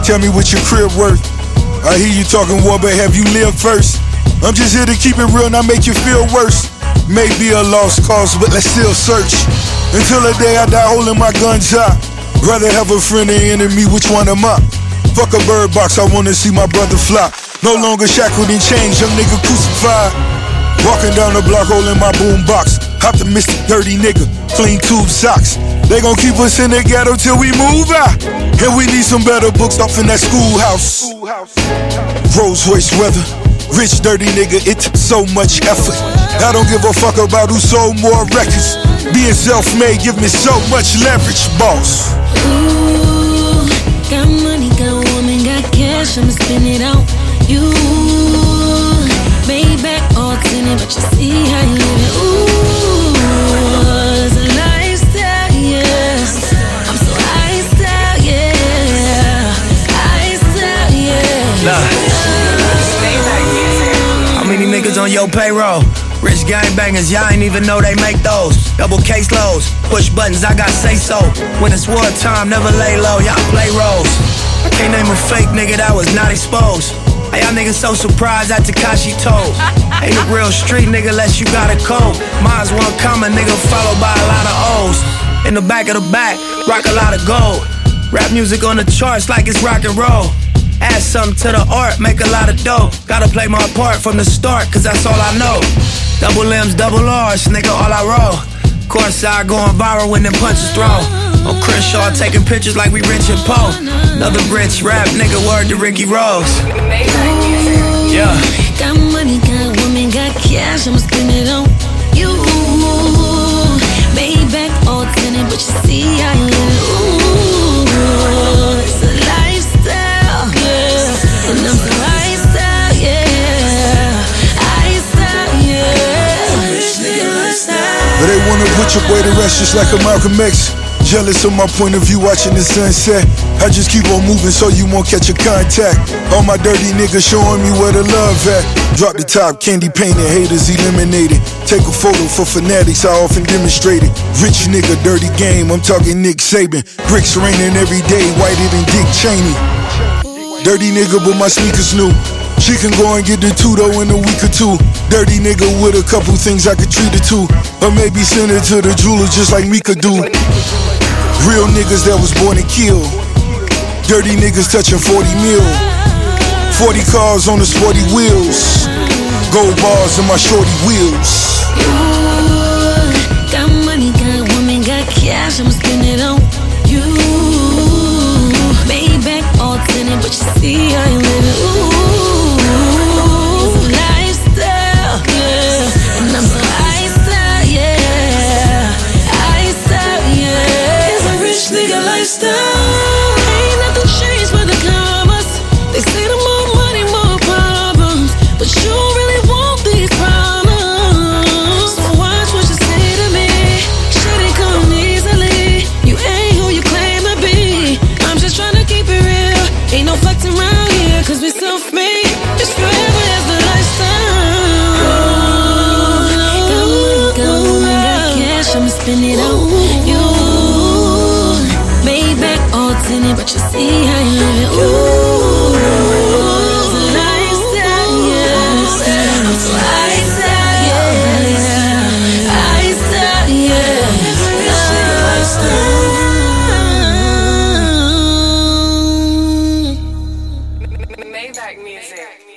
Tell me what your crib worth. I hear you talking war, but have you lived first? I'm just here to keep it real, not make you feel worse. Maybe a lost cause, but let's still search. Until the day I die holding my guns out. Rather have a friend than enemy, which one am I? Fuck a bird box, I wanna see my brother fly. No longer shackled and chained, young nigga crucified. Walking down the block holding my boom box. Optimistic, dirty nigga, clean tube socks. They gon' keep us in the ghetto till we move out. And we need some better books off in that schoolhouse. Rolls Royce weather, rich dirty nigga, it took so much effort. I don't give a fuck about who sold more records. Being self-made give me so much leverage, boss. Ooh, got money, got woman, got cash, I'ma spend it on you. Maybach all tinted, but you see how you live it. Ooh, it's a lifestyle, yeah. I'm so iced out, yeah. Iced out, yeah. How many niggas on your payroll? Rich gangbangers, y'all ain't even know they make those. Double case loads, push buttons, I got say so. When it's wartime, never lay low, y'all play roles. I can't name a fake nigga that was not exposed. Hey, y'all niggas so surprised at Tekashi told. Ain't a real street nigga unless you got a code. Mine's one comma, nigga, followed by a lot of O's. In the back of the back, rock a lot of gold. Rap music on the charts like it's rock and roll. Add something to the art, make a lot of dough. Gotta play my part from the start, cause that's all I know. Double M's, double R's, nigga, all I roll. Courtside going viral when them punches throw. On Crenshaw taking pictures like we Rich and Poe. Another rich rap nigga, word to Ricky Rose. Yeah. Got money, got woman, got cash, I'ma spend it on you. Maybach all tinted, but you see how you live it. Ooh, it's a lifestyle, yeah. And I'm so iced out, yeah. Iced out, yeah. Rich nigga lifestyle. But they wanna put your way to rest just like a Malcolm X. Jealous of my point of view watching the sunset. I just keep on moving so you won't catch a contact. All my dirty niggas showing me where the love at. Drop the top, candy painted, haters eliminated. Take a photo for fanatics, I often demonstrate it. Rich nigga, dirty game, I'm talking Nick Saban. Bricks raining every day, whiter than Dick Cheney. Dirty nigga, but my sneakers new. She can go and get the tudo in a week or two. Dirty nigga with a couple things I could treat her to. Or maybe send her to the jeweler just like Mika do. Real niggas that was born to kill. Dirty niggas touching 40 mil. 40 cars on the sporty wheels. Gold bars on my shorty wheels. Ooh, got money, got woman, got cash, I'ma spend it on you. Maybach all tinted, but you see how you live it. Ooh, it's a lifestyle, yeah. And I'm so iced out, yeah. Iced out, yeah. It's a rich nigga lifestyle. Ain't nothing changed but the commas. They say the more money, more problems, but you don't really want these problems. So watch what you say to me. Shit ain't come easily. You ain't who you claim to be. I'm just trying to keep it real. Ain't no flexing around here, cause we self-made. It's forever as the lifestyle. Got money, got cash, I'ma spend it on you. Maybach all tinted, but you see how you live it. Ooh, it's a lifestyle, yeah. I'm so iced out, yeah. Iced out, yeah. It's a lifestyle. Maybach music.